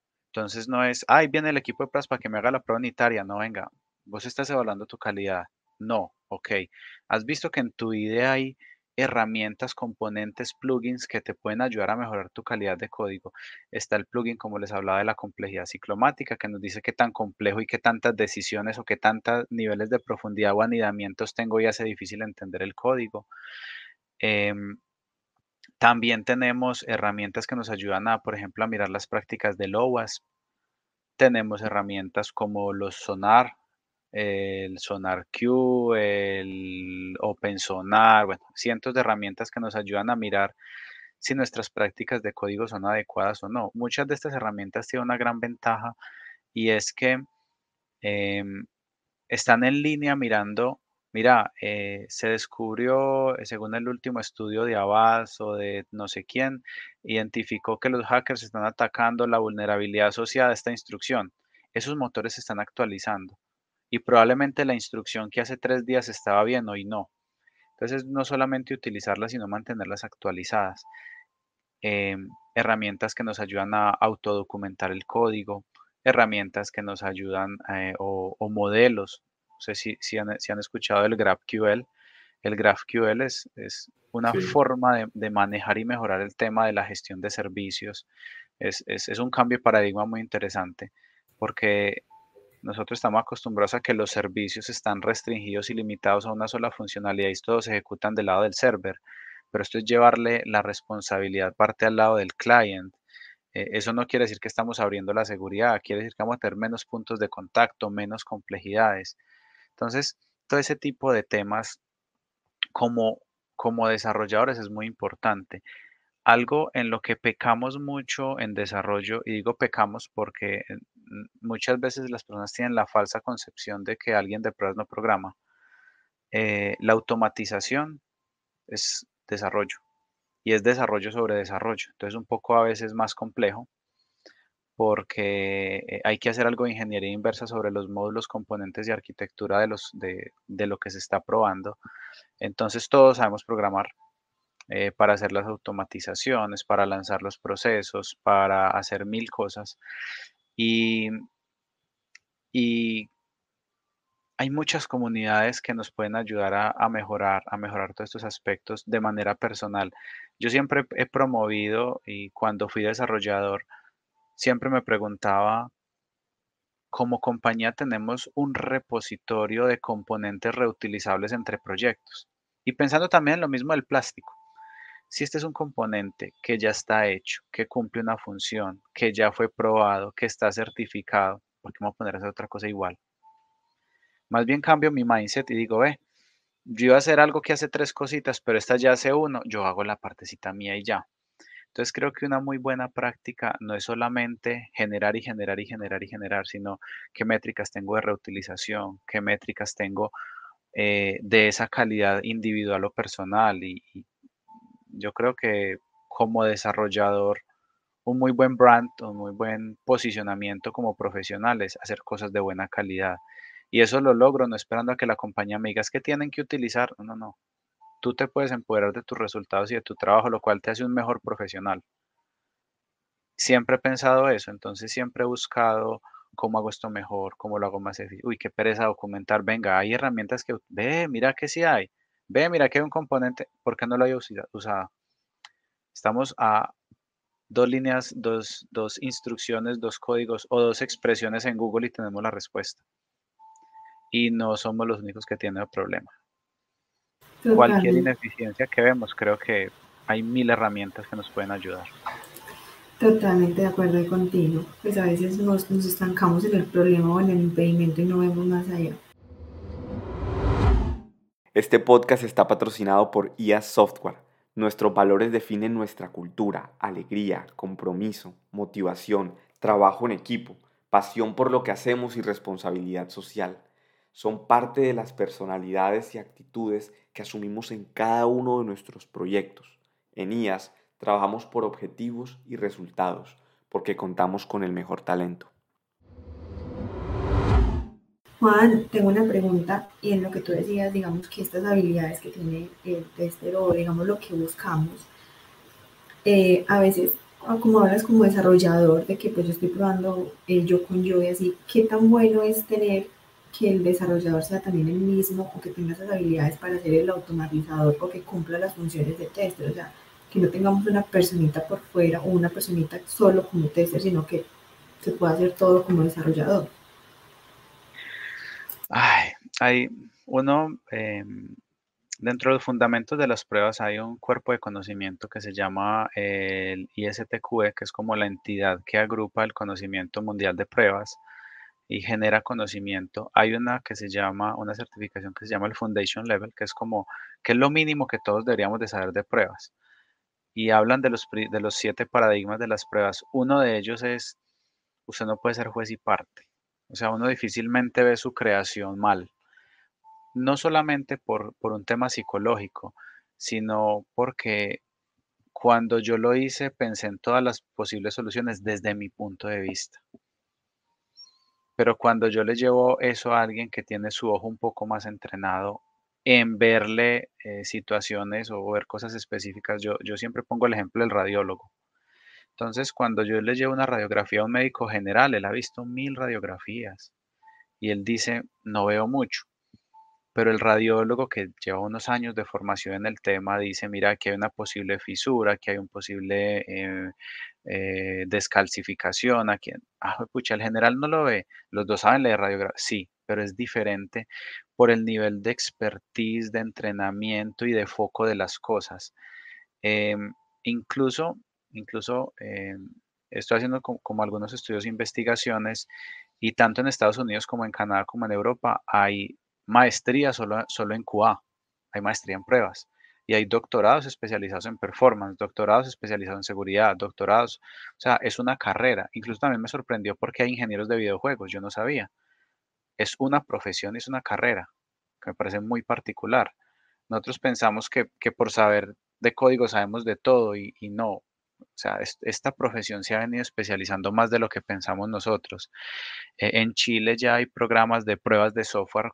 Entonces no es, ay, viene el equipo de pruebas para que me haga la prueba unitaria. No, venga, vos estás evaluando tu calidad. No, ok. ¿Has visto que en tu IDE hay herramientas, componentes, plugins que te pueden ayudar a mejorar tu calidad de código? Está el plugin, como les hablaba, de la complejidad ciclomática, que nos dice qué tan complejo y qué tantas decisiones o qué tantos niveles de profundidad o anidamientos tengo y hace difícil entender el código. Em, También tenemos herramientas que nos ayudan a, por ejemplo, a mirar las prácticas del OWASP. Tenemos herramientas como los Sonar, el SonarQube, el OpenSonar, bueno, cientos de herramientas que nos ayudan a mirar si nuestras prácticas de código son adecuadas o no. Muchas de estas herramientas tienen una gran ventaja y es que em, están en línea mirando, mira, se descubrió, según el último estudio de Avast o de no sé quién, identificó que los hackers están atacando la vulnerabilidad asociada a esta instrucción. Esos motores se están actualizando y probablemente la instrucción que hace 3 días estaba bien, hoy no. Entonces, no solamente utilizarlas, sino mantenerlas actualizadas. Herramientas que nos ayudan a autodocumentar el código, herramientas que nos ayudan o modelos. No sé si han escuchado el GraphQL. El GraphQL es una Sí. forma de manejar y mejorar el tema de la gestión de servicios. Es un cambio de paradigma muy interesante porque nosotros estamos acostumbrados a que los servicios están restringidos y limitados a una sola funcionalidad y todos se ejecutan del lado del server, pero esto es llevarle la responsabilidad parte al lado del client. Eso no quiere decir que estamos abriendo la seguridad, quiere decir que vamos a tener menos puntos de contacto, menos complejidades. Entonces, todo ese tipo de temas como, como desarrolladores es muy importante. Algo en lo que pecamos mucho en desarrollo, y digo pecamos porque muchas veces las personas tienen la falsa concepción de que alguien de pruebas no programa. La automatización es desarrollo y es desarrollo sobre desarrollo. Entonces un poco a veces más complejo porque hay que hacer algo de ingeniería inversa sobre los módulos, componentes y arquitectura de lo que se está probando. Entonces todos sabemos programar, para hacer las automatizaciones, para lanzar los procesos, para hacer mil cosas. Y, y hay muchas comunidades que nos pueden ayudar a mejorar todos estos aspectos de manera personal. Yo siempre he promovido y cuando fui desarrollador, siempre me preguntaba, como compañía tenemos un repositorio de componentes reutilizables entre proyectos. Y pensando también en lo mismo del plástico. Si este es un componente que ya está hecho, que cumple una función, que ya fue probado, que está certificado, ¿por qué me voy a poner a hacer otra cosa igual? Más bien cambio mi mindset y digo, ve, yo iba a hacer algo que hace tres cositas, pero esta ya hace uno, yo hago la partecita mía y ya. Entonces creo que una muy buena práctica no es solamente generar y generar y generar y generar, sino qué métricas tengo de reutilización, qué métricas tengo de esa calidad individual o personal. Y yo creo que como desarrollador, un muy buen brand, un muy buen posicionamiento como profesional es hacer cosas de buena calidad. Y eso lo logro no esperando a que la compañía me diga es que tienen que utilizar. No, no, no. Tú te puedes empoderar de tus resultados y de tu trabajo, lo cual te hace un mejor profesional. Siempre he pensado eso, entonces siempre he buscado cómo hago esto mejor, cómo lo hago más eficiente. Uy, qué pereza documentar. Venga, hay herramientas que, ve, mira que sí hay. Ve, mira que hay un componente, ¿por qué no lo había usado? Estamos a dos líneas, dos instrucciones, dos códigos o dos expresiones en Google y tenemos la respuesta. Y no somos los únicos que tienen el problema. Cualquier Totalmente, ineficiencia que vemos, creo que hay mil herramientas que nos pueden ayudar. totalmente de acuerdo ahí contigo. Pues a veces nos estancamos en el problema o en el impedimento y no vemos más allá. Este podcast está patrocinado por IA Software. Nuestros valores definen nuestra cultura, alegría, compromiso, motivación, trabajo en equipo, pasión por lo que hacemos y responsabilidad social. Son parte de las personalidades y actitudes que asumimos en cada uno de nuestros proyectos. En IAS trabajamos por objetivos y resultados, porque contamos con el mejor talento. Juan, tengo una pregunta y en lo que tú decías, digamos que estas habilidades que tiene el tester o digamos lo que buscamos, a veces, como hablas como desarrollador de que pues yo estoy probando yo con yo y así, ¿qué tan bueno es tener que el desarrollador sea también el mismo o que tenga esas habilidades para ser el automatizador o que cumpla las funciones de tester, o sea, que no tengamos una personita por fuera o una personita solo como tester, sino que se pueda hacer todo como desarrollador. Ay, hay uno, dentro de los fundamentos de las pruebas hay un cuerpo de conocimiento que se llama el ISTQE, que es como la entidad que agrupa el conocimiento mundial de pruebas y genera conocimiento. Hay una que se llama, una certificación que se llama el Foundation Level, que es como, que es lo mínimo que todos deberíamos de saber de pruebas. Y hablan de de los 7 paradigmas de las pruebas. Uno de ellos es, usted no puede ser juez y parte. O sea, uno difícilmente ve su creación mal. No solamente por un tema psicológico, sino porque cuando yo lo hice pensé en todas las posibles soluciones desde mi punto de vista. Pero cuando yo le llevo eso a alguien que tiene su ojo un poco más entrenado en verle situaciones o ver cosas específicas, yo siempre pongo el ejemplo del radiólogo. Entonces, cuando yo le llevo una radiografía a un médico general, él ha visto 1000 radiografías y él dice, no veo mucho. Pero el radiólogo que lleva unos años de formación en el tema dice, mira, aquí hay una posible fisura, aquí hay un posible descalcificación, aquí, pucha, el general no lo ve, los dos saben leer radiografía, sí, pero es diferente por el nivel de expertise, de entrenamiento y de foco de las cosas. Em, incluso, incluso, estoy haciendo como algunos estudios e investigaciones y tanto en Estados Unidos como en Canadá como en Europa hay maestría solo en QA, hay maestría en pruebas y hay doctorados especializados en performance, doctorados especializados en seguridad, doctorados, o sea, es una carrera. Incluso también me sorprendió porque hay ingenieros de videojuegos, yo no sabía. Es una profesión, es una carrera que me parece muy particular. Nosotros pensamos que por saber de código sabemos de todo y no. O sea, esta profesión se ha venido especializando más de lo que pensamos nosotros. En Chile ya hay programas de pruebas de software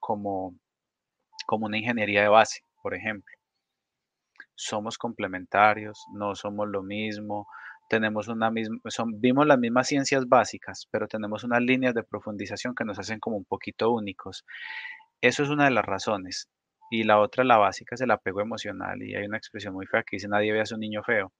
como una ingeniería de base, por ejemplo. Somos complementarios, no somos lo mismo, tenemos una misma, vimos las mismas ciencias básicas, pero tenemos unas líneas de profundización que nos hacen como un poquito únicos. Eso es una de las razones. Y la otra, la básica, es el apego emocional. Y hay una expresión muy fea que dice, nadie ve a su niño feo.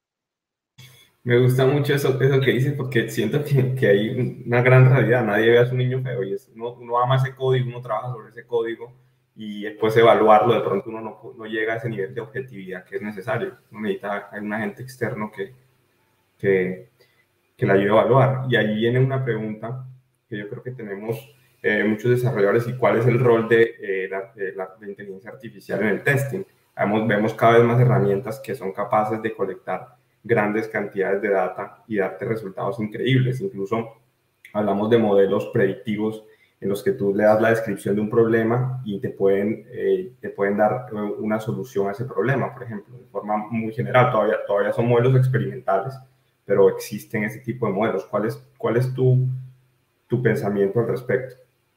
Me gusta mucho eso que dices porque siento que hay una gran realidad. Nadie ve a su niño feo y uno ama ese código, uno trabaja sobre ese código y después evaluarlo, de pronto uno no llega a ese nivel de objetividad que es necesario. Uno necesita un agente externo que, que la ayude a evaluar. Y ahí viene una pregunta que yo creo que tenemos muchos desarrolladores y cuál es el rol de inteligencia artificial en el testing. Vemos cada vez más herramientas que son capaces de colectar grandes cantidades de data y darte resultados increíbles. Incluso hablamos de modelos predictivos en los que tú le das la descripción de un problema y te pueden dar una solución a ese problema, por ejemplo, de forma muy general. Todavía son modelos experimentales, pero existen ese tipo de modelos. ¿Cuál es tu pensamiento al respecto?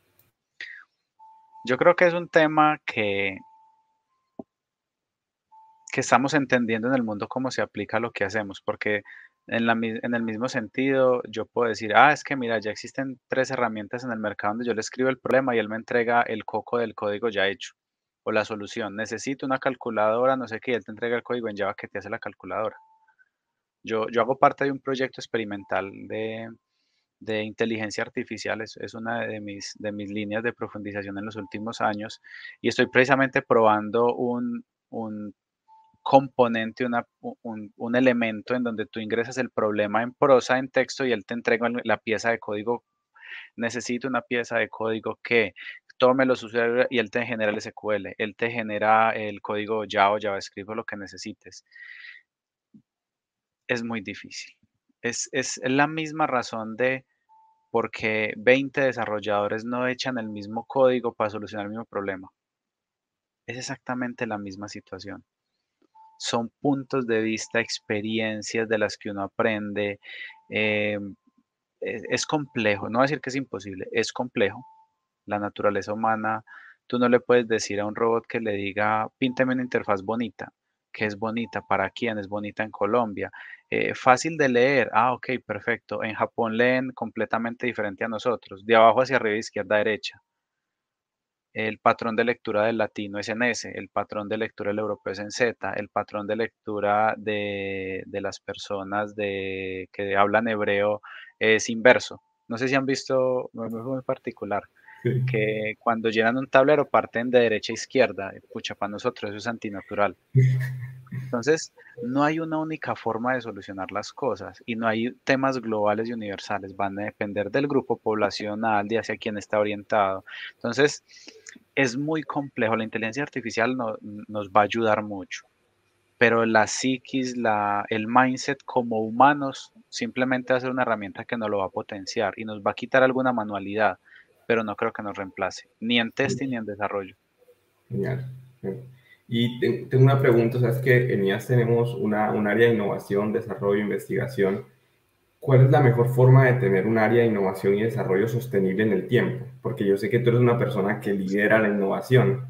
Yo creo que es un tema que estamos entendiendo en el mundo cómo se aplica a lo que hacemos, porque en el mismo sentido yo puedo decir, es que mira, ya existen 3 herramientas en el mercado donde yo le escribo el problema y él me entrega el coco del código ya hecho o la solución. Necesito una calculadora, no sé qué, y él te entrega el código en Java que te hace la calculadora. Yo hago parte de un proyecto experimental de inteligencia artificial, es una de mis líneas de profundización en los últimos años y estoy precisamente probando un componente, un elemento en donde tú ingresas el problema en prosa, en texto y él te entrega la pieza de código. Necesito una pieza de código que tome los usuarios y él te genera el SQL, él te genera el código Java o JavaScript o lo que necesites. Es muy difícil. Es la misma razón de por qué 20 desarrolladores no echan el mismo código para solucionar el mismo problema. Es exactamente la misma situación. Son puntos de vista, experiencias de las que uno aprende. eh, es complejo, no voy a decir que es imposible, es complejo. La naturaleza humana, tú no le puedes decir a un robot que le diga, píntame una interfaz bonita. ¿Qué es bonita? ¿Para quién? Es bonita en Colombia. Fácil de leer. Ok, perfecto. En Japón leen completamente diferente a nosotros, de abajo hacia arriba, izquierda a derecha. el patrón de lectura del latino es en S, el patrón de lectura del europeo es en Z, el patrón de lectura de las personas que hablan hebreo es inverso. No sé si han visto, muy particular, Sí. que cuando llenan un tablero parten de derecha a izquierda. Pucha, para nosotros eso es antinatural. Entonces, no hay una única forma de solucionar las cosas y no hay temas globales y universales. Van a depender del grupo poblacional, de hacia quién está orientado. Entonces, es muy complejo. La inteligencia artificial nos va a ayudar mucho, pero la psiquis, el mindset como humanos simplemente va a ser una herramienta que nos lo va a potenciar y nos va a quitar alguna manualidad, pero no creo que nos reemplace, ni en testing ni en desarrollo. Genial. Y tengo una pregunta, sabes que en IAS tenemos un área de innovación, desarrollo, investigación. ¿Cuál es la mejor forma de tener un área de innovación y desarrollo sostenible en el tiempo? Porque yo sé que tú eres una persona que lidera la innovación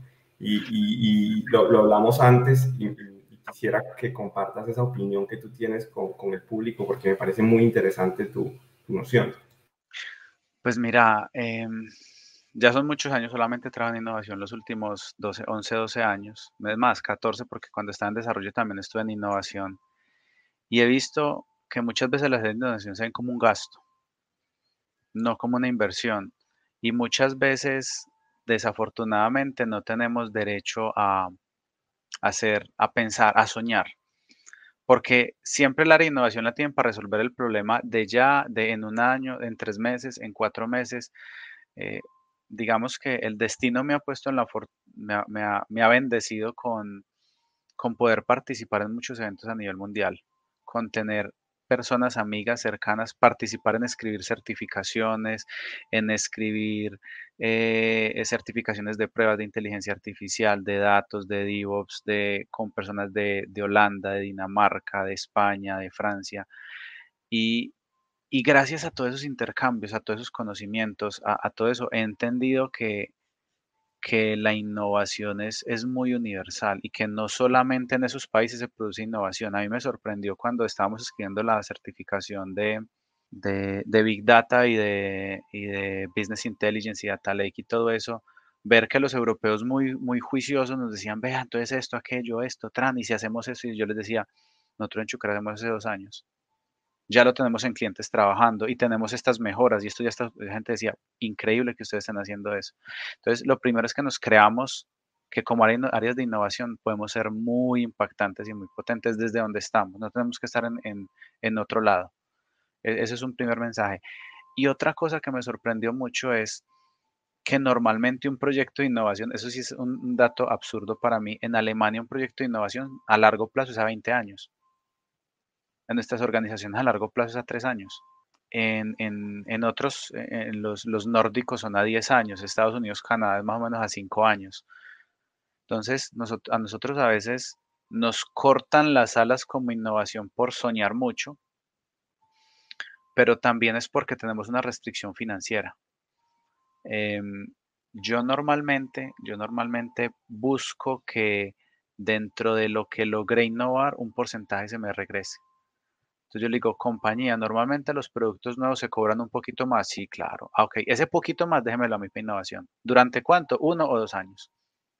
y lo hablamos antes y quisiera que compartas esa opinión que tú tienes con el público porque me parece muy interesante tu noción. Pues mira, ya son muchos años, solamente trabajo en innovación los últimos 12, 11, 12 años, es más, 14, porque cuando estaba en desarrollo también estuve en innovación. Y he visto que muchas veces las innovaciones se ven como un gasto, no como una inversión. Y muchas veces, desafortunadamente, no tenemos derecho a hacer, a pensar, a soñar. Porque siempre la innovación la tienen para resolver el problema de ya, de en un año, en 3 meses, en 4 meses. Eh, digamos que el destino me ha puesto en me ha bendecido con poder participar en muchos eventos a nivel mundial, con tener personas amigas cercanas, participar en escribir certificaciones, en escribir certificaciones de pruebas de inteligencia artificial, de datos, de DevOps, con personas de Holanda, de Dinamarca, de España, de Francia. Y, y gracias a todos esos intercambios, a todos esos conocimientos, a todo eso, he entendido que la innovación es muy universal y que no solamente en esos países se produce innovación. A mí me sorprendió cuando estábamos escribiendo la certificación de Big Data y de Business Intelligence y Data Lake y todo eso, ver que los europeos muy, muy juiciosos nos decían, vea, entonces esto, aquello, esto, tran, y si hacemos eso, y yo les decía, nosotros en Chucra hacemos hace 2 años, ya lo tenemos en clientes trabajando y tenemos estas mejoras y esto ya está, la gente decía, increíble que ustedes estén haciendo eso. Entonces, lo primero es que nos creamos que como áreas de innovación podemos ser muy impactantes y muy potentes desde donde estamos, no tenemos que estar en otro lado. Ese es un primer mensaje. Y otra cosa que me sorprendió mucho es que normalmente un proyecto de innovación, eso sí es un dato absurdo para mí, en Alemania un proyecto de innovación a largo plazo es a 20 años, en nuestras organizaciones a largo plazo es a 3 años. En otros, en los nórdicos son a 10 años, Estados Unidos, Canadá es más o menos a 5 años. Entonces, a nosotros a veces nos cortan las alas como innovación por soñar mucho, pero también es porque tenemos una restricción financiera. Em, yo normalmente busco que dentro de lo que logré innovar, un porcentaje se me regrese. Entonces yo le digo, compañía, normalmente los productos nuevos se cobran un poquito más. Sí, claro. Ah, ok, ese poquito más déjemelo a mí para innovación. ¿Durante cuánto? 1 o 2 años.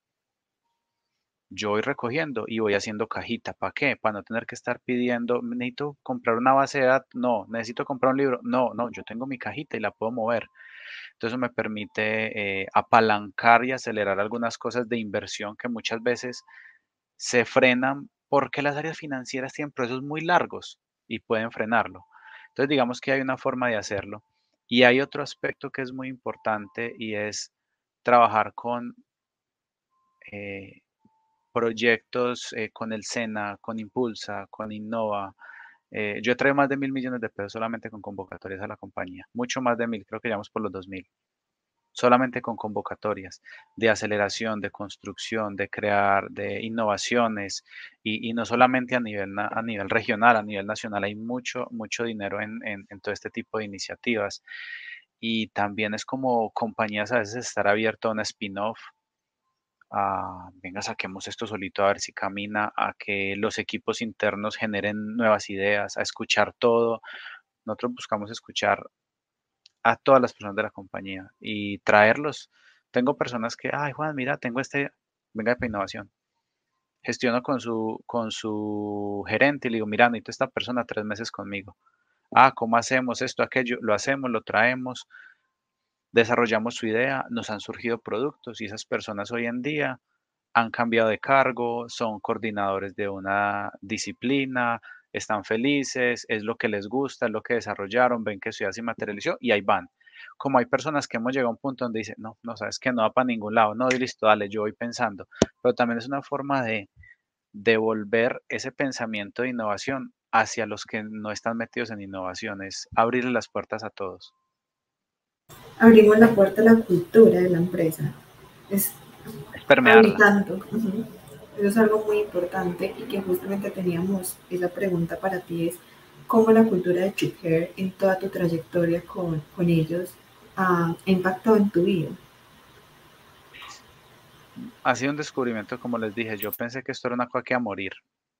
Yo voy recogiendo y voy haciendo cajita. ¿Para qué? Para no tener que estar pidiendo, necesito comprar una base de datos. No, necesito comprar un libro. No, no, yo tengo mi cajita y la puedo mover. Entonces eso me permite apalancar y acelerar algunas cosas de inversión que muchas veces se frenan porque las áreas financieras tienen procesos muy largos y pueden frenarlo. Entonces, digamos que hay una forma de hacerlo. Y hay otro aspecto que es muy importante y es trabajar con eh, proyectos con el SENA, con Impulsa, con Innova. Yo he traído más de 1.000 millones de pesos solamente con convocatorias a la compañía. Mucho más de 1.000, creo que ya vamos por los 2.000 solamente con convocatorias de aceleración, de construcción, de crear, de innovaciones y no solamente a nivel regional, a nivel nacional, hay mucho, mucho dinero en todo este tipo de iniciativas. Y también es como compañías a veces estar abierto a un spin-off, a, venga, saquemos esto solito a ver si camina, a que los equipos internos generen nuevas ideas, a escuchar todo. Nosotros buscamos escuchar a todas las personas de la compañía y traerlos. Tengo personas que, ay, Juan, mira, tengo venga para innovación. Gestiono con su gerente y le digo, mira, necesito esta persona 3 meses conmigo. Ah, ¿cómo hacemos esto, aquello? Lo hacemos, lo traemos, desarrollamos su idea, nos han surgido productos y esas personas hoy en día han cambiado de cargo, son coordinadores de una disciplina, están felices, es lo que les gusta, es lo que desarrollaron, ven que su idea se materializó y ahí van. Como hay personas que hemos llegado a un punto donde dicen, no, no, sabes que no va para ningún lado, no, y listo, dale, yo voy pensando. Pero también es una forma de devolver ese pensamiento de innovación hacia los que no están metidos en innovación, es abrirle las puertas a todos. Abrimos la puerta a la cultura de la empresa. Es Es permearla. habilitando. Ujú. Eso es algo muy importante y que justamente teníamos esa pregunta para ti es cómo la cultura de Chiphair en toda tu trayectoria con ellos ha impactado en tu vida. Ha sido un descubrimiento, como les dije, yo pensé que esto era una cosa que iba a morir.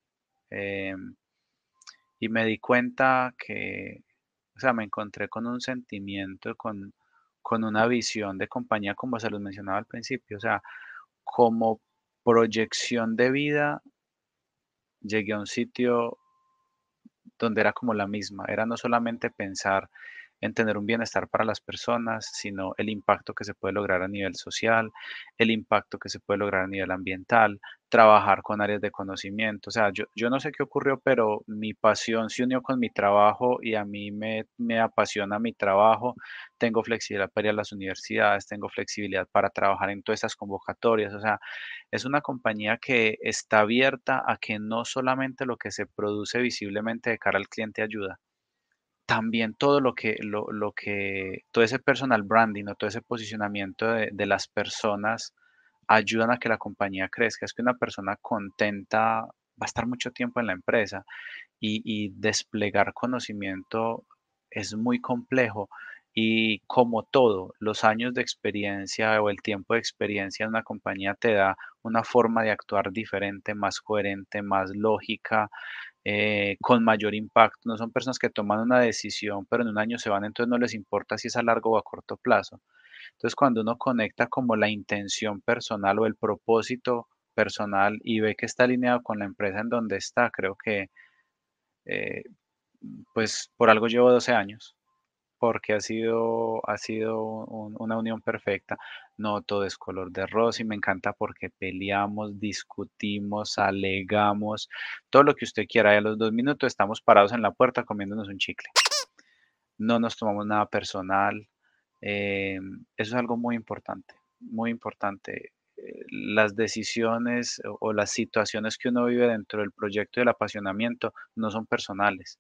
em, y me di cuenta que, o sea, me encontré con un sentimiento, con una visión de compañía, como se los mencionaba al principio, o sea, como proyección de vida, llegué a un sitio donde era como la misma, era no solamente pensar en tener un bienestar para las personas, sino el impacto que se puede lograr a nivel social, el impacto que se puede lograr a nivel ambiental, trabajar con áreas de conocimiento. O sea, yo no sé qué ocurrió, pero mi pasión se unió con mi trabajo y a mí me apasiona mi trabajo. Tengo flexibilidad para ir a las universidades, tengo flexibilidad para trabajar en todas esas convocatorias. O sea, es una compañía que está abierta a que no solamente lo que se produce visiblemente de cara al cliente ayuda, también todo todo ese personal branding o todo ese posicionamiento de las personas ayudan a que la compañía crezca. Es que una persona contenta va a estar mucho tiempo en la empresa y desplegar conocimiento es muy complejo. Y como todo, los años de experiencia o el tiempo de experiencia en una compañía te da una forma de actuar diferente, más coherente, más lógica, con mayor impacto. No son personas que toman una decisión, pero en un año se van, entonces no les importa si es a largo o a corto plazo. Entonces, cuando uno conecta como la intención personal o el propósito personal y ve que está alineado con la empresa en donde está, creo que eh, pues por algo llevo 12 años, porque ha sido una unión perfecta. No todo es color de rosa y me encanta porque peleamos, discutimos, alegamos, todo lo que usted quiera. Y a los 2 minutos estamos parados en la puerta comiéndonos un chicle. No nos tomamos nada personal. Eso es algo muy importante, muy importante. Las decisiones o las situaciones que uno vive dentro del proyecto y el apasionamiento no son personales.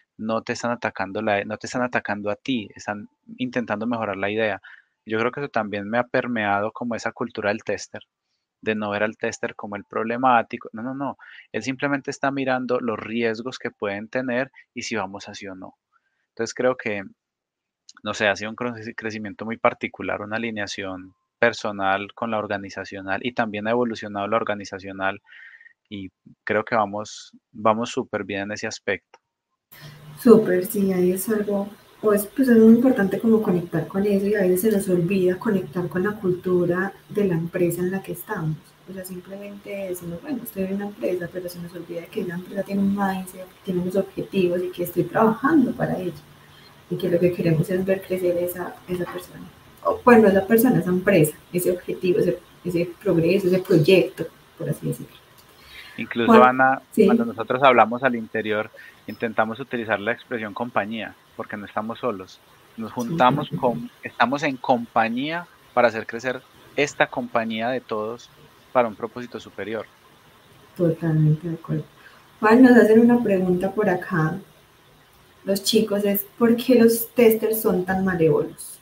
No te están atacando a ti, están intentando mejorar la idea. Yo creo que eso también me ha permeado como esa cultura del tester, de no ver al tester como el problemático. No, no, no. Él simplemente está mirando los riesgos que pueden tener y si vamos así o no. Entonces creo que, no sé, ha sido un crecimiento muy particular, una alineación personal con la organizacional y también ha evolucionado la organizacional y creo que vamos súper bien en ese aspecto. Súper, sí, ahí es algo, pues es muy importante como conectar con eso y a veces se nos olvida conectar con la cultura de la empresa en la que estamos. O sea, simplemente decimos, bueno, estoy en una empresa, pero se nos olvida que la empresa tiene un mindset, tiene unos objetivos y que estoy trabajando para ello. Y que lo que queremos es ver crecer esa persona. O, bueno, esa persona, esa empresa, ese objetivo, ese progreso, ese proyecto, por así decirlo. Incluso, Juan, Ana, cuando sí, nosotros hablamos al interior, intentamos utilizar la expresión compañía, porque no estamos solos. Nos sí, juntamos estamos en compañía para hacer crecer esta compañía de todos para un propósito superior. totalmente de acuerdo. Juan, nos hacen una pregunta por acá. Los chicos es, ¿por qué los testers son tan malévolos?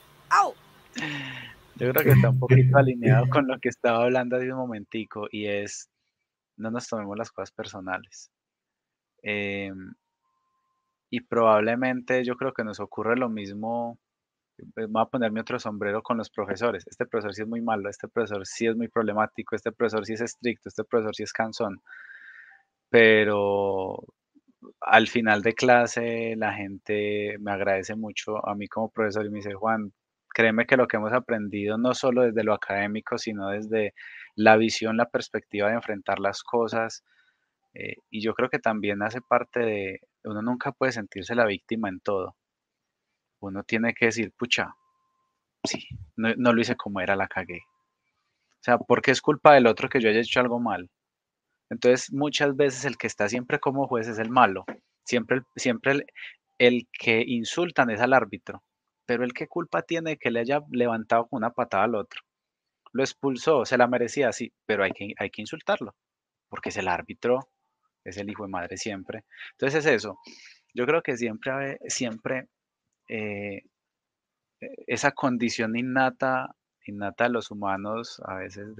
Yo creo que está un poquito alineado con lo que estaba hablando hace un momentico y es, no nos tomemos las cosas personales. Em, y probablemente yo creo que nos ocurre lo mismo. Voy a ponerme otro sombrero con los profesores. Este profesor sí es muy malo, este profesor sí es muy problemático, este profesor sí es estricto, este profesor sí es cansón. Pero al final de clase la gente me agradece mucho a mí como profesor y me dice, Juan, Créeme que lo que hemos aprendido no solo desde lo académico, sino desde la visión, la perspectiva de enfrentar las cosas, y yo creo que también hace parte de, uno nunca puede sentirse la víctima en todo. Uno tiene que decir, pucha, sí, no lo hice como era, la cagué. O sea, porque es culpa del otro que yo haya hecho algo mal. Entonces, muchas veces el que está siempre como juez es el malo. Siempre el que insultan es al árbitro. Pero el que culpa tiene de que le haya levantado con una patada al otro. Lo expulsó, se la merecía, sí, pero hay que insultarlo, porque es el árbitro, es el hijo de madre siempre. Entonces es eso. Yo creo que siempre eh, esa condición innata de los humanos, a veces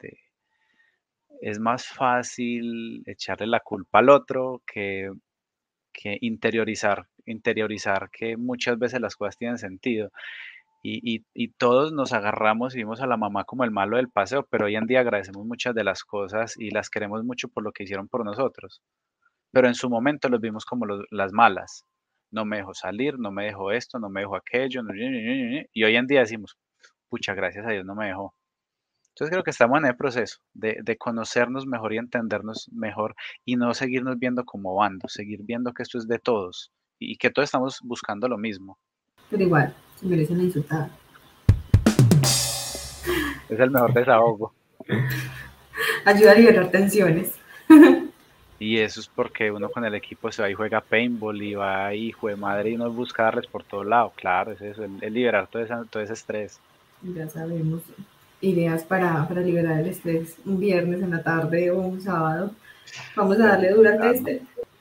es más fácil echarle la culpa al otro que interiorizar que muchas veces las cosas tienen sentido. Y todos nos agarramos y vimos a la mamá como el malo del paseo, pero hoy en día agradecemos muchas de las cosas y las queremos mucho por lo que hicieron por nosotros. Pero en su momento los vimos como las malas. No me dejó salir, no me dejó esto, no me dejó aquello, y hoy en día decimos, pucha, gracias a Dios no me dejó. Entonces creo que estamos en el proceso de conocernos mejor y entendernos mejor y no seguirnos viendo como bandos, seguir viendo que esto es de todos y que todos estamos buscando lo mismo. Pero igual, se merecen la insultada. Es el mejor desahogo. Ayuda a liberar tensiones. Y eso es porque uno con el equipo se va y juega paintball y va y juega madre y uno busca darles por todo lado. Claro, es eso, el liberar todo ese estrés. Ya sabemos. Ideas para liberar el estrés un viernes en la tarde o un sábado. Vamos a darle duro al test.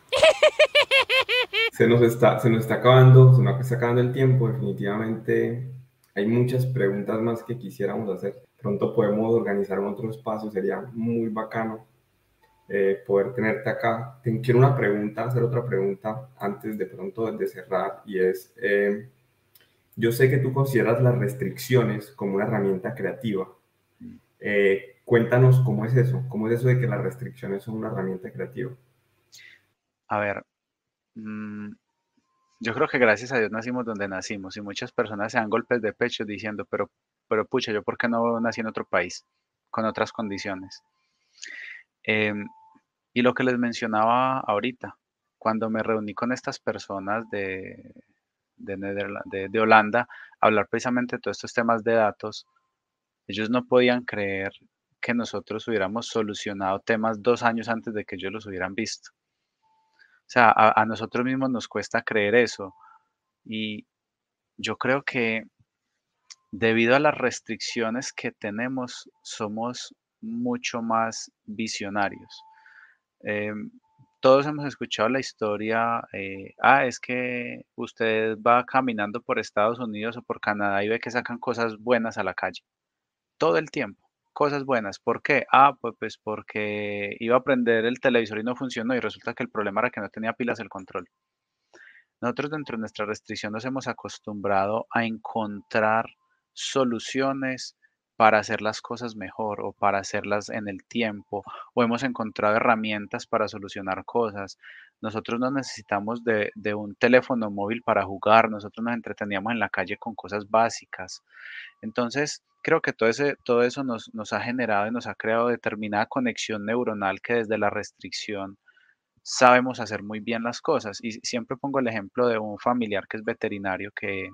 Se nos está acabando el tiempo, definitivamente hay muchas preguntas más que quisiéramos hacer. Pronto podemos organizar otro espacio, sería muy bacano poder tenerte acá. Quiero hacer otra pregunta antes de pronto de cerrar y es, yo sé que tú consideras las restricciones como una herramienta creativa. Cuéntanos cómo es eso de que las restricciones son una herramienta creativa. A ver, yo creo que gracias a Dios nacimos donde nacimos y muchas personas se dan golpes de pecho diciendo, pero pucha, ¿yo por qué no nací en otro país con otras condiciones? Em, y lo que les mencionaba ahorita, cuando me reuní con estas personas de Holanda, a hablar precisamente de todos estos temas de datos, ellos no podían creer que nosotros hubiéramos solucionado temas 2 años antes de que ellos los hubieran visto. O sea, a nosotros mismos nos cuesta creer eso. Y yo creo que debido a las restricciones que tenemos, somos mucho más visionarios. Em, Todos hemos escuchado la historia, es que usted va caminando por Estados Unidos o por Canadá y ve que sacan cosas buenas a la calle, todo el tiempo, cosas buenas. ¿Por qué? Pues porque iba a prender el televisor y no funcionó y resulta que el problema era que no tenía pilas el control. Nosotros dentro de nuestra restricción nos hemos acostumbrado a encontrar soluciones para hacer las cosas mejor o para hacerlas en el tiempo, o hemos encontrado herramientas para solucionar cosas. Nosotros no necesitamos de un teléfono móvil para jugar, nosotros nos entreteníamos en la calle con cosas básicas. Entonces, creo que todo eso nos ha generado y nos ha creado determinada conexión neuronal que desde la restricción sabemos hacer muy bien las cosas. Y siempre pongo el ejemplo de un familiar que es veterinario que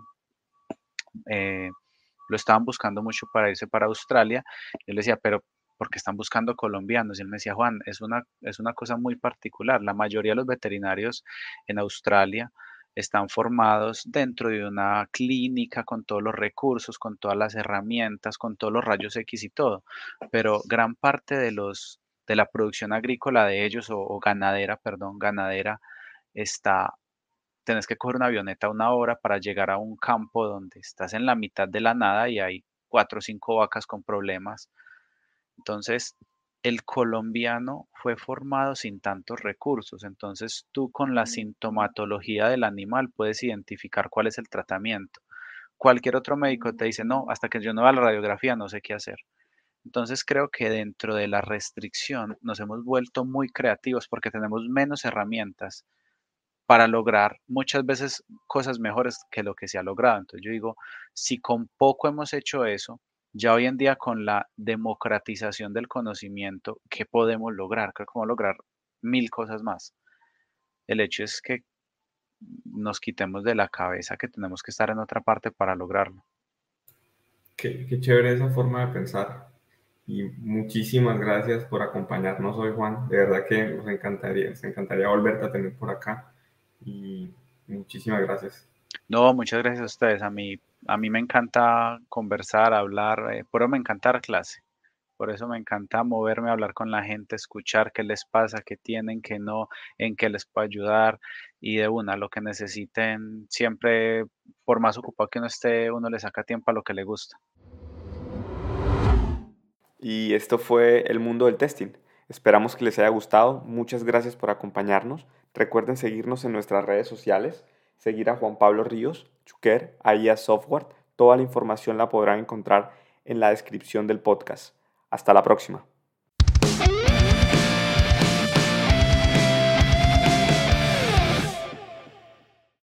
eh, lo estaban buscando mucho para irse para Australia. Yo le decía, pero ¿por qué están buscando colombianos? Y él me decía, Juan, es una cosa muy particular. La mayoría de los veterinarios en Australia están formados dentro de una clínica con todos los recursos, con todas las herramientas, con todos los rayos X y todo, pero gran parte de la producción agrícola de ellos o ganadera, perdón, ganadera, está tenés que coger una avioneta 1 hora para llegar a un campo donde estás en la mitad de la nada y hay 4 o 5 vacas con problemas. Entonces, el colombiano fue formado sin tantos recursos. Entonces, tú con la sintomatología del animal puedes identificar cuál es el tratamiento. Cualquier otro médico te dice, no, hasta que yo no vea la radiografía no sé qué hacer. Entonces creo que dentro de la restricción nos hemos vuelto muy creativos porque tenemos menos herramientas para lograr muchas veces cosas mejores que lo que se ha logrado. Entonces yo digo, si con poco hemos hecho eso, ya hoy en día con la democratización del conocimiento, ¿qué podemos lograr? Creo que podemos lograr mil cosas más. El hecho es que nos quitemos de la cabeza que tenemos que estar en otra parte para lograrlo. Qué chévere esa forma de pensar. Y muchísimas gracias por acompañarnos hoy, Juan. De verdad que nos encantaría volverte a tener por acá. Y muchísimas gracias. No, muchas gracias a ustedes. A mí me encanta conversar, hablar, por eso me encanta dar clase. Por eso me encanta moverme, hablar con la gente, escuchar qué les pasa, qué tienen, qué no, en qué les puedo ayudar y de una, lo que necesiten, siempre, por más ocupado que uno esté, uno le saca tiempo a lo que le gusta. Y esto fue El Mundo del Testing. Esperamos que les haya gustado. Muchas gracias por acompañarnos. Recuerden seguirnos en nuestras redes sociales, seguir a Juan Pablo Ríos, Chuquer, AIA Software. Toda la información la podrán encontrar en la descripción del podcast. Hasta la próxima.